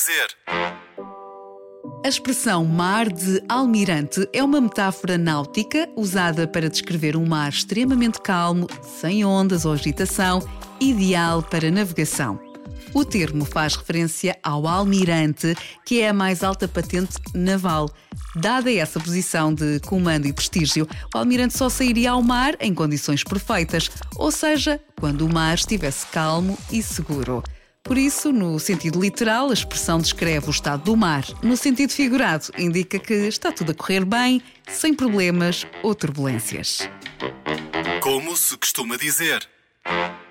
dizer. A expressão mar de almirante é uma metáfora náutica usada para descrever um mar extremamente calmo, sem ondas ou agitação, ideal para navegação. O termo faz referência ao almirante, que é a mais alta patente naval. Dada essa posição de comando e prestígio, o almirante só sairia ao mar em condições perfeitas, ou seja, quando o mar estivesse calmo e seguro. Por isso, no sentido literal, a expressão descreve o estado do mar. No sentido figurado, indica que está tudo a correr bem, sem problemas ou turbulências. Como se costuma dizer.